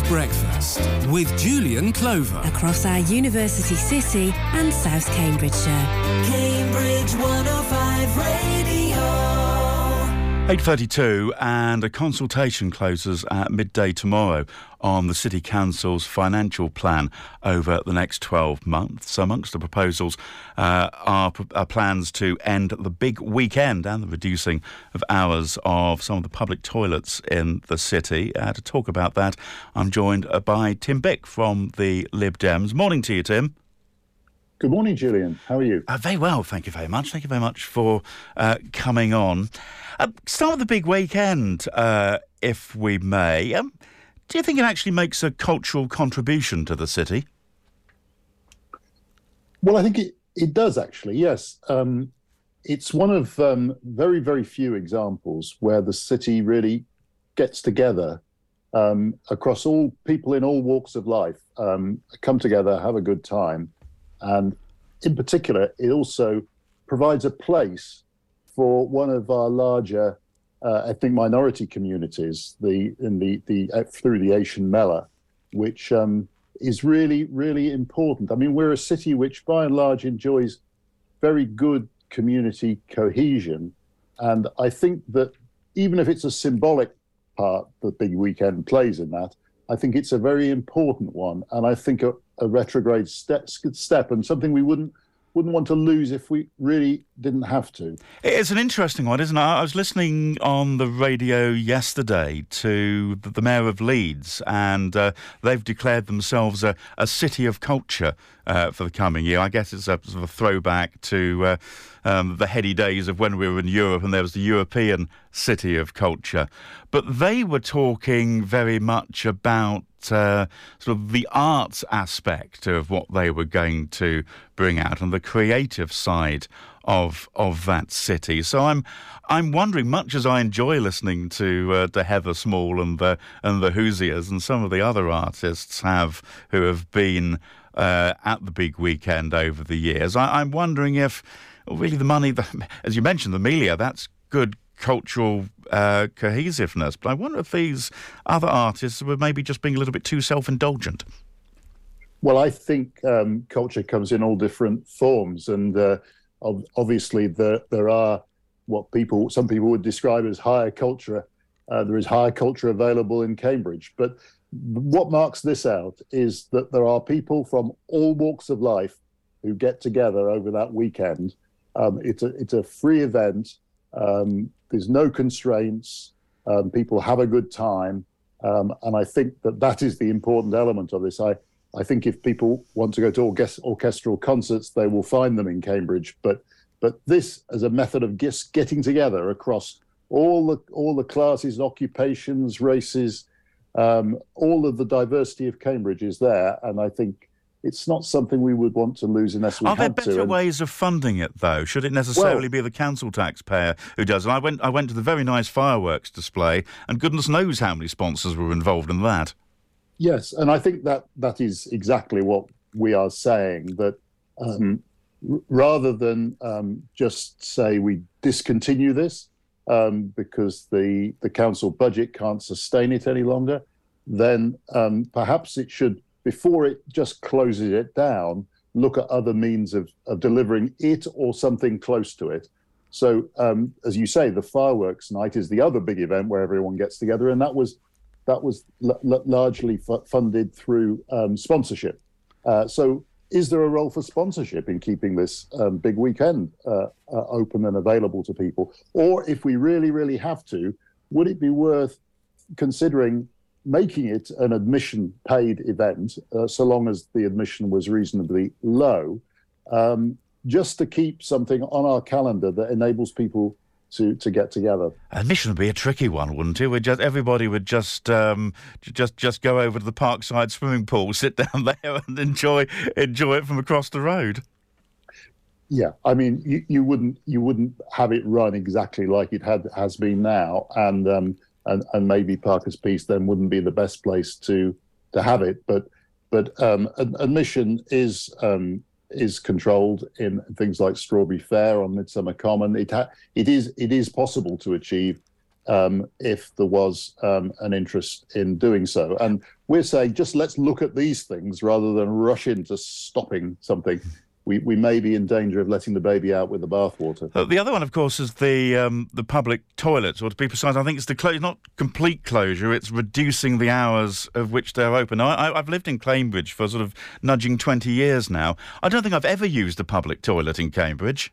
Breakfast with Julian Clover. Across our university city and South Cambridgeshire. Cambridge 105 Radio. 8:32, and a consultation closes at midday tomorrow on the City Council's financial plan over the next 12 months. Amongst the proposals are plans to end the big weekend and the reducing of hours of some of the public toilets in the city. To talk about that, I'm joined by Tim Bick from the Lib Dems. Morning to you, Tim. Good morning, Julian. How are you? Very well, thank you very much. Thank you very much for coming on. Start with the big weekend, if we may. Do you think it actually makes a cultural contribution to the city? Well, I think it does, actually, yes. It's one of very, very few examples where the city really gets together across all people in all walks of life, come together, have a good time. And in particular, it also provides a place for one of our larger ethnic minority communities, through the Asian Mela, which is really, really important. I mean, we're a city which by and large enjoys very good community cohesion. And I think that even if it's a symbolic part that Big Weekend plays in that, I think it's a very important one. And I think a retrograde step and something we wouldn't want to lose if we really didn't have to. It's an interesting one, isn't it? I was listening on the radio yesterday to the Mayor of Leeds, and they've declared themselves a city of culture for the coming year. I guess it's a sort of a throwback to the heady days of when we were in Europe and there was the European city of culture. But they were talking very much about sort of the arts aspect of what they were going to bring out and the creative side of that city. So I'm wondering, much as I enjoy listening to Heather Small and the Hoosiers and some of the other artists who have been at the big weekend over the years, I'm wondering if really the money, as you mentioned, the Melia, that's good cultural cohesiveness. But I wonder if these other artists were maybe just being a little bit too self-indulgent. Well, I think culture comes in all different forms, and obviously there are what some people would describe as higher culture. There is higher culture available in Cambridge, but what marks this out is that there are people from all walks of life who get together over that weekend. It's a free event. There's no constraints. People have a good time. And I think that is the important element of this. I think if people want to go to orchestral concerts, they will find them in Cambridge. But this as a method of just getting together across all the classes, occupations, races, all of the diversity of Cambridge is there. And I think it's not something we would want to lose unless we had to. Are there better ways of funding it, though? Should it necessarily be the council taxpayer who does? And I went to the very nice fireworks display, and goodness knows how many sponsors were involved in that. Yes, and I think that is exactly what we are saying, that rather than just say we discontinue this because the council budget can't sustain it any longer, then perhaps it should, before it just closes it down, look at other means of delivering it or something close to it. So, as you say, the fireworks night is the other big event where everyone gets together, and that was largely funded through sponsorship. So, is there a role for sponsorship in keeping this big weekend open and available to people? Or if we really, really have to, would it be worth considering making it an admission-paid event, so long as the admission was reasonably low, just to keep something on our calendar that enables people to get together? Admission would be a tricky one, wouldn't it? Everybody would just go over to the Parkside swimming pool, sit down there, and enjoy it from across the road. Yeah, I mean, you wouldn't have it run exactly like it has been now, and maybe Parker's Piece then wouldn't be the best place to have it. But admission is controlled in things like Strawberry Fair on Midsummer Common. It is possible to achieve if there was an interest in doing so. And we're saying just let's look at these things rather than rush into stopping something. We may be in danger of letting the baby out with the bathwater. The other one, of course, is the public toilets, or to be precise, I think it's not complete closure, it's reducing the hours of which they're open. Now, I've lived in Cambridge for sort of nudging 20 years now. I don't think I've ever used a public toilet in Cambridge.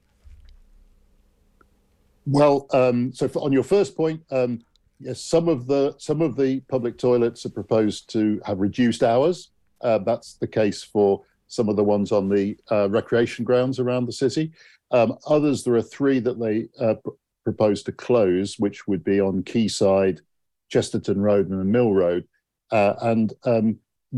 Well, on your first point, yes, some of the public toilets are proposed to have reduced hours. That's the case for some of the ones on the recreation grounds around the city. Others, there are 3 that they propose to close, which would be on Quayside, Chesterton Road and Mill Road. The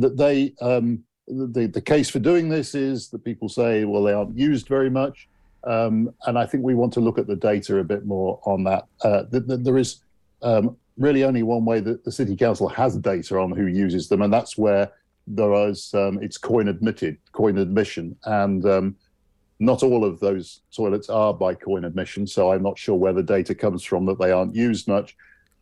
case for doing this is that people say, well, they aren't used very much. And I think we want to look at the data a bit more on that. There is really only one way that the City Council has data on who uses them, and that's where there is it's coin admission, and not all of those toilets are by coin admission, so I'm not sure where the data comes from that they aren't used much.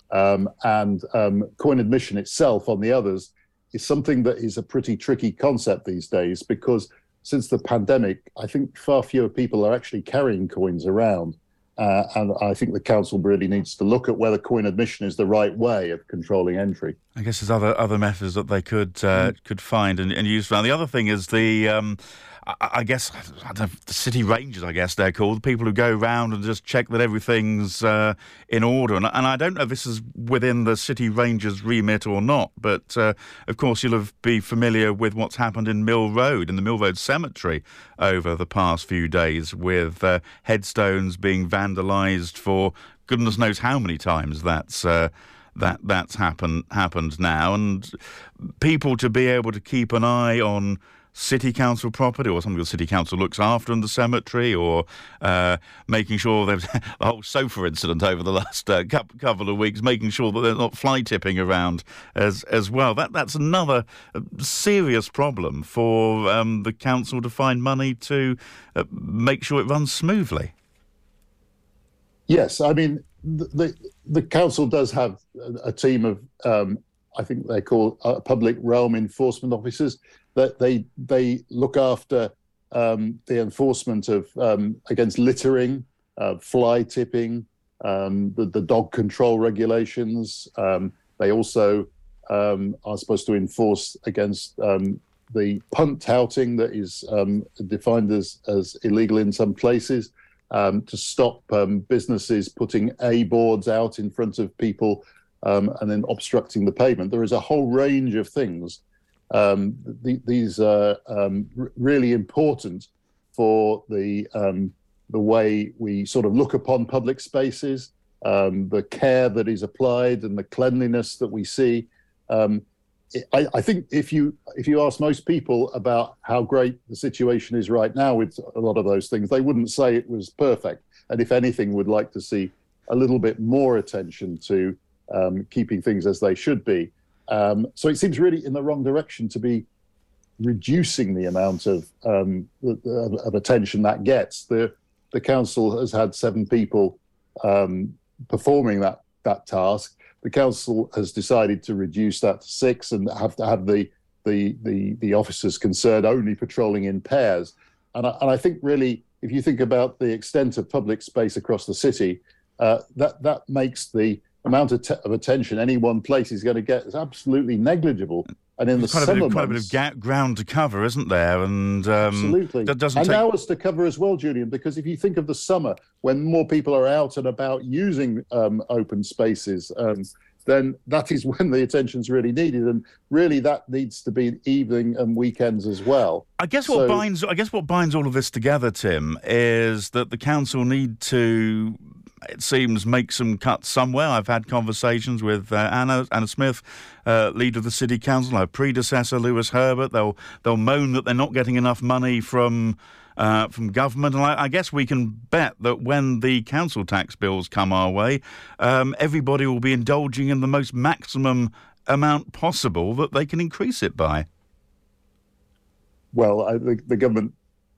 Coin admission itself on the others is something that is a pretty tricky concept these days, because since the pandemic, I think far fewer people are actually carrying coins around. And I think the council really needs to look at whether coin admission is the right way of controlling entry. I guess there's other methods that they could find and use. Now, the other thing is I guess, I don't know, the city rangers, I guess they're called, the people who go round and just check that everything's in order. And I don't know if this is within the city rangers' remit or not, but of course you'll be familiar with what's happened in Mill Road, in the Mill Road Cemetery over the past few days, with headstones being vandalised for goodness knows how many times that's happened now. And people to be able to keep an eye on city council property, or something the city council looks after in the cemetery, or making sure there's the whole sofa incident over the last couple of weeks, making sure that they're not fly tipping around as well. That's another serious problem for the council to find money to make sure it runs smoothly. Yes, I mean the council does have a team of I think they call public realm enforcement officers, that they look after the enforcement of against littering, fly tipping, the dog control regulations. They also are supposed to enforce against the punt touting that is defined as illegal in some places, to stop businesses putting A boards out in front of people and then obstructing the pavement. There is a whole range of things. These are really important for the way we sort of look upon public spaces, the care that is applied and the cleanliness that we see. I think if you ask most people about how great the situation is right now with a lot of those things, they wouldn't say it was perfect. And if anything, would like to see a little bit more attention to keeping things as they should be. So it seems really in the wrong direction to be reducing the amount of attention that gets. The council has had 7 people performing that task. The council has decided to reduce that to 6 and have to have the officers concerned only patrolling in pairs. And I think really, if you think about the extent of public space across the city, that makes the amount of attention any one place is going to get is absolutely negligible. And in the summer months, quite a bit of ground to cover, isn't there? And absolutely, and hours to cover as well, Julian. Because if you think of the summer, when more people are out and about using open spaces, then that is when the attention's really needed, and really that needs to be evening and weekends as well. I guess what binds all of this together, Tim, is that the council need to, it seems, make some cuts somewhere. I've had conversations with Anna Smith, leader of the City Council, her predecessor, Lewis Herbert. They'll moan that they're not getting enough money from government. And I guess we can bet that when the council tax bills come our way, everybody will be indulging in the most maximum amount possible that they can increase it by. Well, the government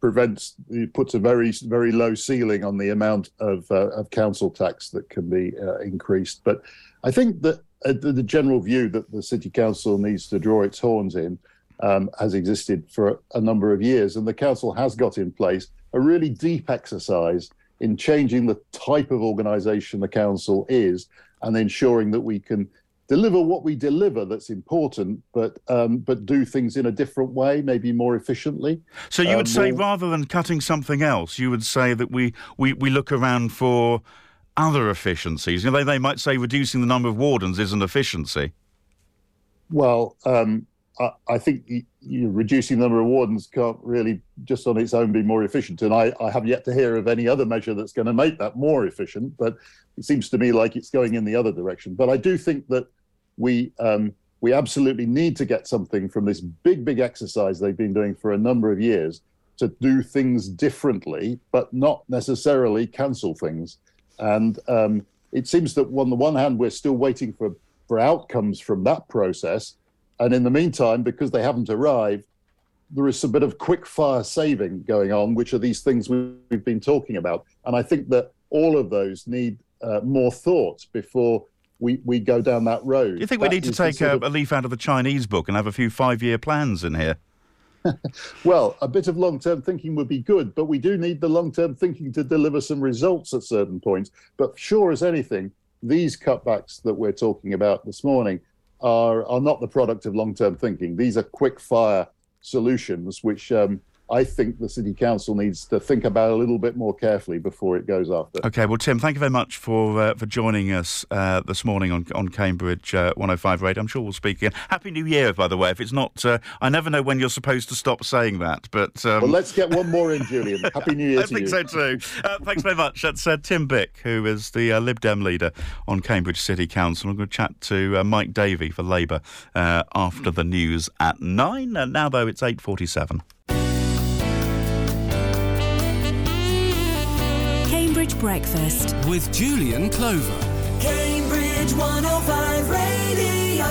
puts a very, very low ceiling on the amount of council tax that can be increased. But I think that the general view that the City Council needs to draw its horns in has existed for a number of years, and the council has got in place a really deep exercise in changing the type of organisation the council is, and ensuring that we can deliver what we deliver that's important, but do things in a different way, maybe more efficiently. So you would say rather than cutting something else, you would say that we look around for other efficiencies. You know, they might say reducing the number of wardens is an efficiency. Well, I think reducing the number of wardens can't really just on its own be more efficient. And I have yet to hear of any other measure that's going to make that more efficient, but it seems to me like it's going in the other direction. But I do think that we absolutely need to get something from this big exercise they've been doing for a number of years to do things differently, but not necessarily cancel things. And it seems that on the one hand, we're still waiting for outcomes from that process. And in the meantime, because they haven't arrived, there is a bit of quick fire saving going on, which are these things we've been talking about. And I think that all of those need more thought before we go down that road. Do you think we need to take a leaf out of the Chinese book and have a few 5-year plans in here? Well, a bit of long-term thinking would be good, but we do need the long-term thinking to deliver some results at certain points. But sure as anything, these cutbacks that we're talking about this morning are not the product of long-term thinking. These are quick-fire solutions, which I think the City Council needs to think about a little bit more carefully before it goes after. OK, well, Tim, thank you very much for joining us this morning on Cambridge 105 Radio. I'm sure we'll speak again. Happy New Year, by the way. If it's not, I never know when you're supposed to stop saying that. But well, let's get one more in, Julian. Happy New Year to you. I think so too. Thanks very much. That's Tim Bick, who is the Lib Dem leader on Cambridge City Council. I'm going to chat to Mike Davey for Labour after the news at 9. Now, though, it's 8:47. Cambridge Breakfast with Julian Clover. Cambridge 105 Radio.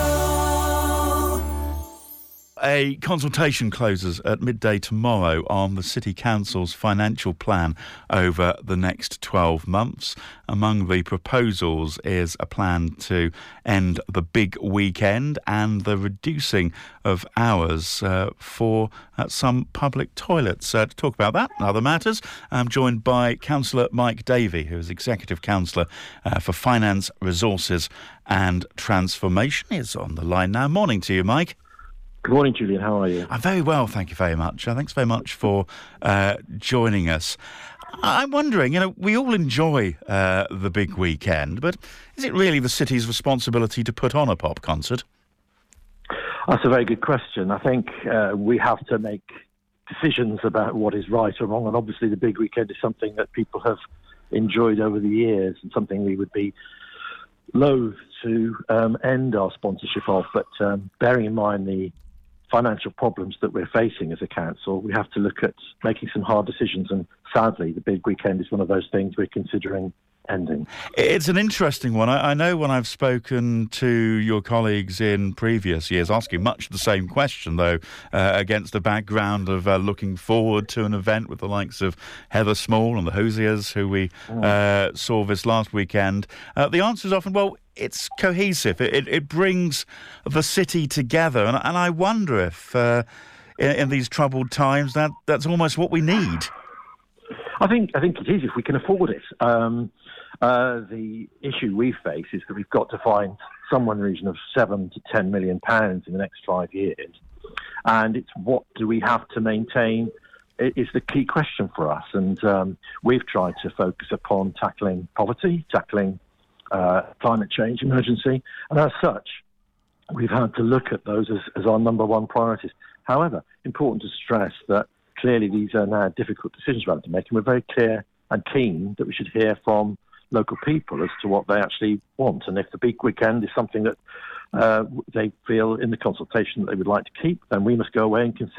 A consultation closes at midday tomorrow on the City Council's financial plan over the next 12 months. Among the proposals is a plan to end the big weekend and the reducing of hours for some public toilets. To talk about that and other matters, I'm joined by Councillor Mike Davey, who is Executive Councillor for Finance, Resources and Transformation. He's on the line now. Morning to you, Mike. Good morning, Julian. How are you? I'm very well, thank you very much. Thanks very much for joining us. I'm wondering, we all enjoy the big weekend, but is it really the city's responsibility to put on a pop concert? That's a very good question. I think we have to make decisions about what is right or wrong, and obviously the big weekend is something that people have enjoyed over the years and something we would be loath to end our sponsorship of. But bearing in mind the financial problems that we're facing as a council, we have to look at making some hard decisions, and sadly the big weekend is one of those things we're considering ending. It's an interesting one. I know when I've spoken to your colleagues in previous years, asking much the same question, though, against the background of looking forward to an event with the likes of Heather Small and the Hoosiers, who we saw this last weekend, the answer is often, well, it's cohesive. It brings the city together. And I wonder if in these troubled times that's almost what we need. I think it is if we can afford it. The issue we face is that we've got to find somewhere in the region of £7 to £10 million in the next 5 years. And it's what do we have to maintain is the key question for us. And we've tried to focus upon tackling poverty, tackling climate change emergency. And as such, we've had to look at those as our number one priorities. However, important to stress that clearly these are now difficult decisions we have to make, and we're very clear and keen that we should hear from local people as to what they actually want. And if the big weekend is something that they feel in the consultation that they would like to keep, then we must go away and consider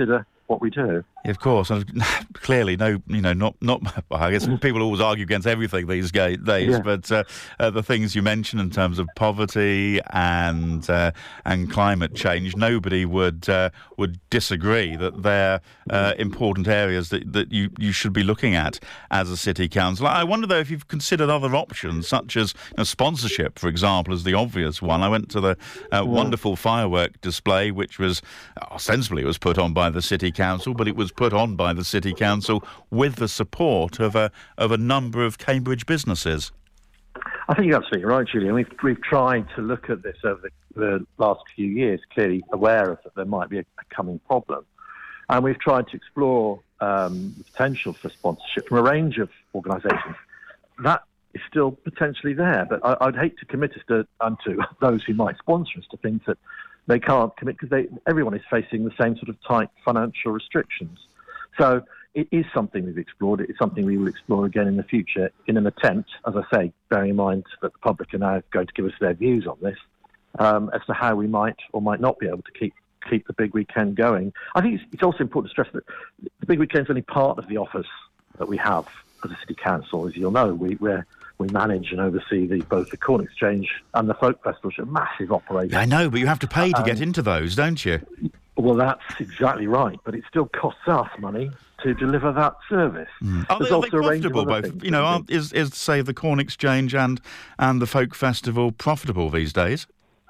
what we do. Of course, and clearly, not. Well, I guess people always argue against everything these days. Yeah. But the things you mentioned in terms of poverty and climate change, nobody would disagree that they're important areas that you should be looking at as a city council. I wonder though if you've considered other options, such as sponsorship, for example, as the obvious one. I went to the wonderful firework display, which was ostensibly was put on by the city council, but it was put on by the City Council with the support of a number of Cambridge businesses. I think you're absolutely right, Julian. We've tried to look at this over the last few years, clearly aware of that there might be a coming problem. And we've tried to explore the potential for sponsorship from a range of organisations. That is still potentially there, but I'd hate to commit us to those who might sponsor us to things that they can't commit because everyone is facing the same sort of tight financial restrictions. So it is something we've explored. It is something we will explore again in the future in an attempt, as I say, bearing in mind that the public are now going to give us their views on this, as to how we might or might not be able to keep the big weekend going. I think it's also important to stress that the big weekend is only part of the offers that we have as a city council. As you'll know, we manage and oversee both the Corn Exchange and the Folk Festival, which are massive operations. I know, but you have to pay to get into those, don't you? Well, that's exactly right, but it still costs us money to deliver that service. Are they profitable, both? Is say the Corn Exchange and the Folk Festival profitable these days?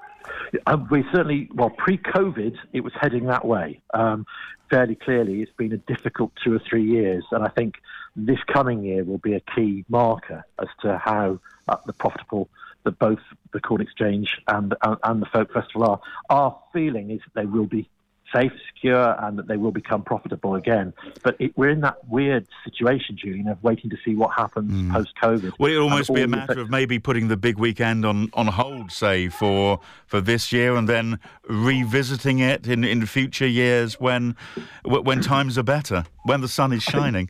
We certainly, pre-COVID, it was heading that way. Fairly clearly, it's been a difficult 2 or 3 years, and I think this coming year will be a key marker as to how the profitable that both the Corn Exchange and the Folk Festival are. Our feeling is that they will be safe, secure, and that they will become profitable again. But we're in that weird situation, Julian, of waiting to see what happens post-COVID. Well, it'll almost be a matter of maybe putting the big weekend on hold, say, for this year, and then revisiting it in future years when times are better, when the sun is shining.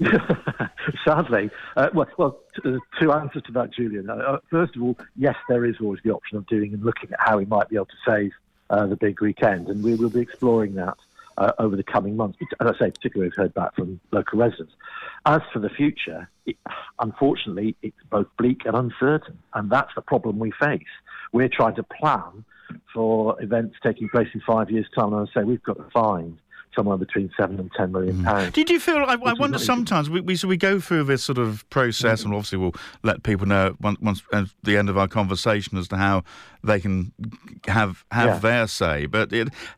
Sadly. Two answers to that, Julian. First of all, yes, there is always the option of doing and looking at how we might be able to save the big weekend, and we will be exploring that over the coming months. As I say, particularly we've heard back from local residents. As for the future, unfortunately, it's both bleak and uncertain, and that's the problem we face. We're trying to plan for events taking place in 5 years' time, and I say we've got to find somewhere between £7 and £10 million. Did you feel? I wonder sometimes we go through this sort of process, and obviously we'll let people know once at the end of our conversation as to how they can have their say. But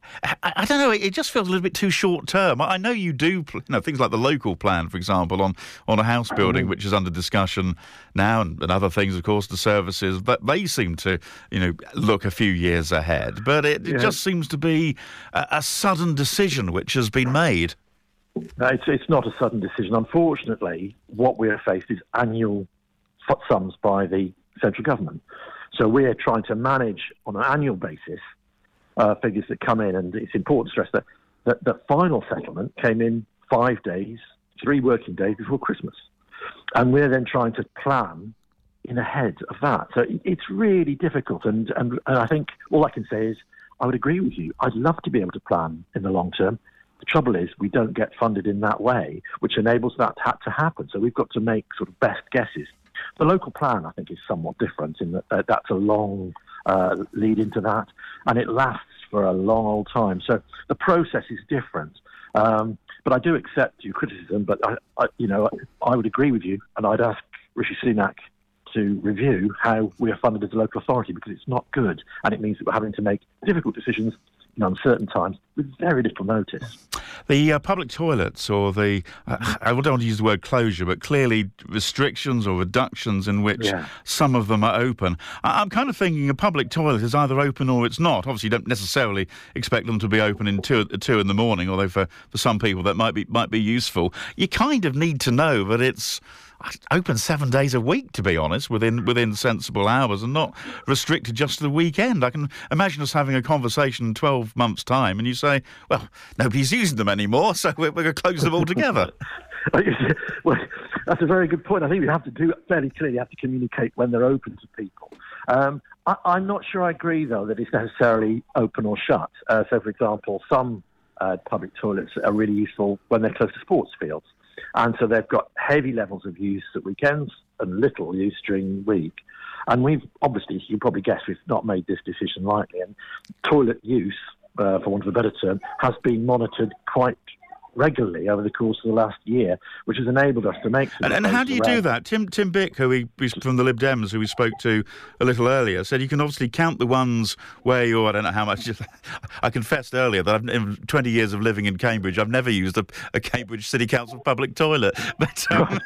I don't know. It just feels a little bit too short term. I know you do, things like the local plan, for example, on a house building, which is under discussion now, and other things, of course, the services. But they seem to, look a few years ahead. But it just seems to be a sudden decision which has been made. No, it's not a sudden decision. Unfortunately, what we're faced is annual sums by the central government. So we're trying to manage on an annual basis figures that come in, and it's important to stress that the final settlement came in 5 days, 3 working days before Christmas. And we're then trying to plan in ahead of that. So it's really difficult, and I think all I can say is I would agree with you. I'd love to be able to plan in the long term. The trouble is we don't get funded in that way, which enables that to happen. So we've got to make sort of best guesses. The local plan, I think, is somewhat different in that that's a long lead into that, and it lasts for a long old time. So the process is different. But I do accept your criticism, but I would agree with you, and I'd ask Rishi Sunak to review how we are funded as a local authority, because it's not good, and it means that we're having to make difficult decisions in uncertain times with very little notice. The public toilets, or I don't want to use the word closure, but clearly restrictions or reductions in which some of them are open. I'm kind of thinking a public toilet is either open or it's not. Obviously, you don't necessarily expect them to be open in two in the morning, although for some people that might be useful. You kind of need to know that it's open 7 days a week, to be honest, within sensible hours, and not restricted just to the weekend. I can imagine us having a conversation in 12 months' time, and you say, well, nobody's using them anymore, so we're going to close them all together. Well, that's a very good point. I think we have to do fairly clearly, have to communicate when they're open to people. I'm not sure I agree, though, that it's necessarily open or shut. So, for example, some public toilets are really useful when they're close to sports fields. And so they've got heavy levels of use at weekends and little use during the week. And we've, obviously, as you probably guess, we've not made this decision lightly. And toilet use, for want of a better term, has been monitored quite regularly over the course of the last year, which has enabled us to make some... And how do you do that? Tim Bick, who's from the Lib Dems, who we spoke to a little earlier, said you can obviously count the ones where you're, I don't know how much... I confessed earlier that in 20 years of living in Cambridge, I've never used a Cambridge City Council public toilet. But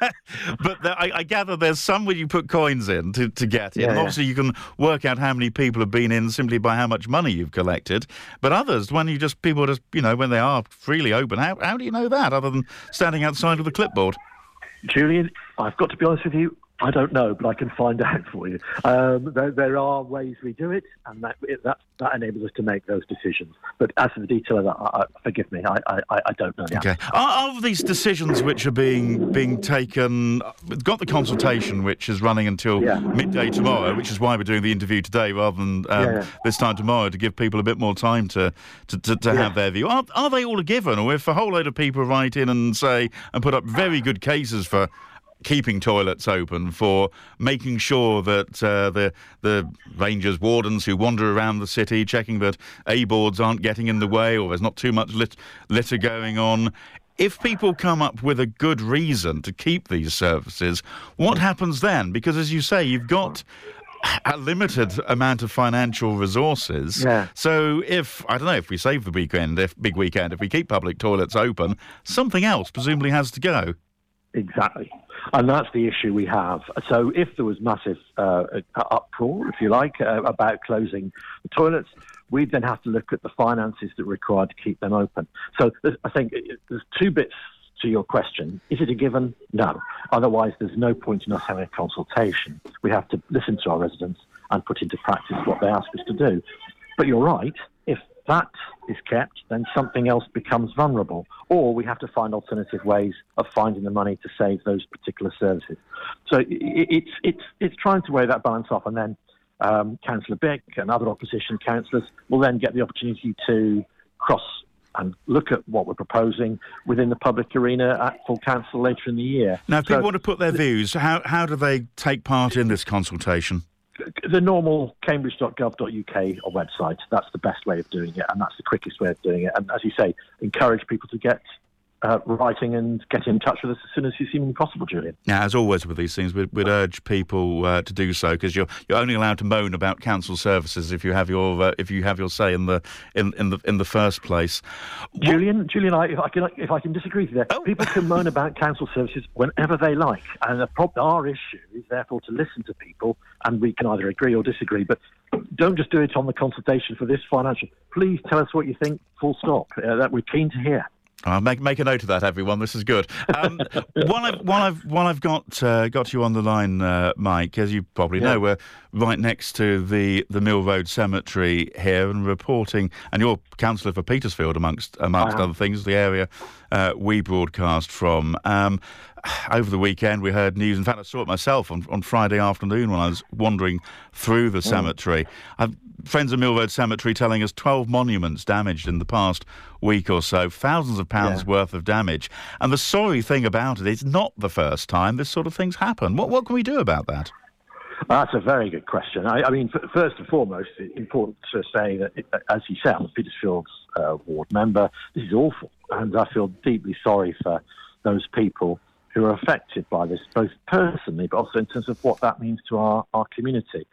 I gather there's some where you put coins in to get in. Yeah, and obviously you can work out how many people have been in simply by how much money you've collected. But others, when people just, when they are freely open, how do you know that, other than standing outside with a clipboard? Julian, I've got to be honest with you, I don't know, but I can find out for you. There are ways we do it, and that enables us to make those decisions. But as for the detail of that, forgive me, I don't know. Okay. Of these decisions which are being taken, we've got the consultation which is running until midday tomorrow, which is why we're doing the interview today rather than this time tomorrow, to give people a bit more time to have their view. Are they all a given, or if a whole load of people write in and put up very good cases for keeping toilets open, for making sure that the rangers, wardens who wander around the city, checking that A-boards aren't getting in the way or there's not too much litter going on. If people come up with a good reason to keep these services, what happens then? Because, as you say, you've got a limited amount of financial resources. Yeah. So if we save the weekend, big weekend, if we keep public toilets open, something else presumably has to go. Exactly. And that's the issue we have. So if there was massive uproar, if you like, about closing the toilets, we'd then have to look at the finances that are required to keep them open. So I think there's two bits to your question. Is it a given? No. Otherwise, there's no point in us having a consultation. We have to listen to our residents and put into practice what they ask us to do. But you're right. If that is kept, then something else becomes vulnerable, or we have to find alternative ways of finding the money to save those particular services. So it's trying to weigh that balance off, and then Councillor Bick and other opposition councillors will then get the opportunity to cross and look at what we're proposing within the public arena at full council later in the year. Now, if people want to put their views, how do they take part in this consultation? The normal cambridge.gov.uk website. That's the best way of doing it, and that's the quickest way of doing it. And as you say, encourage people to get writing and get in touch with us as soon as it's even possible, Julian. Now, as always with these things, we'd urge people to do so, because you're only allowed to moan about council services if you have your say in the first place. Julian, if I can disagree with you there, people can moan about council services whenever they like, and our issue is therefore to listen to people, and we can either agree or disagree, but don't just do it on the consultation for this financial. Please tell us what you think. Full stop. That we're keen to hear. Make a note of that, everyone. This is good. While I've got you on the line, Mike, as you probably know, we're right next to the Mill Road Cemetery here, and reporting. And you're councillor for Petersfield, amongst other things, the area we broadcast from. Over the weekend, we heard news. In fact, I saw it myself on Friday afternoon when I was wandering through the cemetery. Friends of Mill Road Cemetery telling us 12 monuments damaged in the past week or so, thousands of pounds worth of damage. And the sorry thing about it, it's not the first time this sort of thing's happened. What can we do about that? That's a very good question. I mean, first and foremost, it's important to say that, as you say, I'm Petersfield's ward member. This is awful, and I feel deeply sorry for those people who are affected by this, both personally, but also in terms of what that means to our community.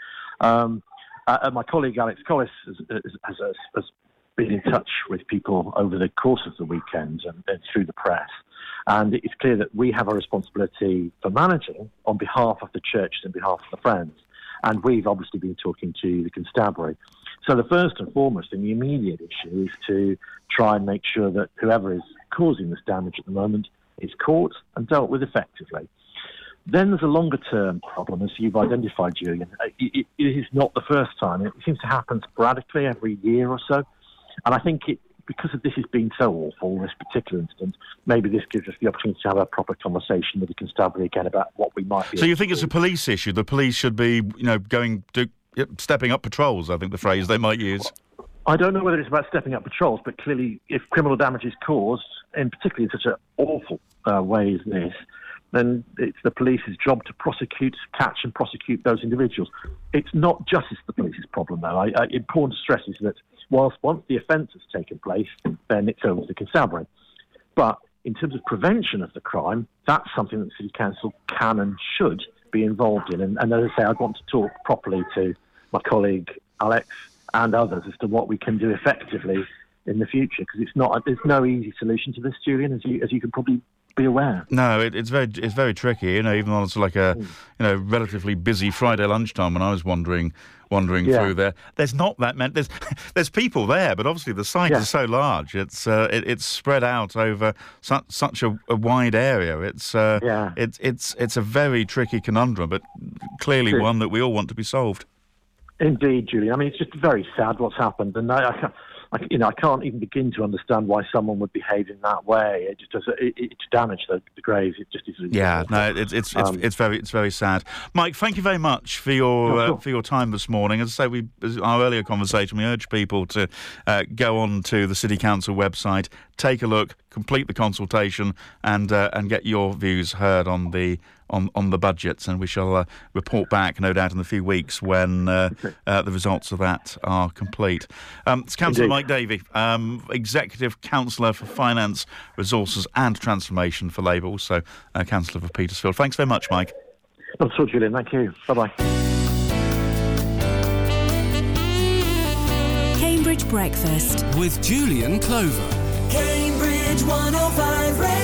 My colleague Alex Collis has been in touch with people over the course of the weekend and through the press. And it's clear that we have a responsibility for managing on behalf of the churches and behalf of the Friends. And we've obviously been talking to the constabulary. So the first and foremost and the immediate issue is to try and make sure that whoever is causing this damage at the moment is caught and dealt with effectively. Then there's a longer-term problem, as you've identified, Julian. It is not the first time. It seems to happen sporadically every year or so. And I think because this has been so awful, this particular incident, maybe this gives us the opportunity to have a proper conversation with the constabulary again about what we might be. So you think it's a police issue? The police should be, stepping up patrols, I think the phrase they might use. I don't know whether it's about stepping up patrols, but clearly if criminal damage is caused, and particularly in such an awful way as this, then it's the police's job to catch and prosecute those individuals. It's not just the police's problem, though. Important to stress is that once the offence has taken place, then it's over to the constabulary. But in terms of prevention of the crime, that's something that the City Council can and should be involved in. And as I say, I'd want to talk properly to my colleague Alex and others as to what we can do effectively in the future, because there's no easy solution to this, Julian, as you can probably be aware. No, it's very tricky. Even on like a relatively busy Friday lunchtime when I was wandering through there. There's not that many. There's people there, but obviously the site is so large. It's spread out over such a wide area. It's a very tricky conundrum, but clearly one that we all want to be solved. Indeed, Julian. I mean, it's just very sad what's happened, and I can't even begin to understand why someone would behave in that way. It just does it damage the graves. It just is. It's very sad. Mike, thank you very much for your time this morning. As I say, our earlier conversation, we urge people to go on to the City Council website, take a look, complete the consultation, and get your views heard on the budgets, and we shall report back, no doubt, in a few weeks when the results of that are complete. It's Councillor Mike Davey, Executive Councillor for Finance, Resources and Transformation for Labour, also Councillor for Petersfield. Thanks very much, Mike. Not at all, Julian. Thank you. Bye-bye. Cambridge Breakfast with Julian Clover. Cambridge 105 Radio.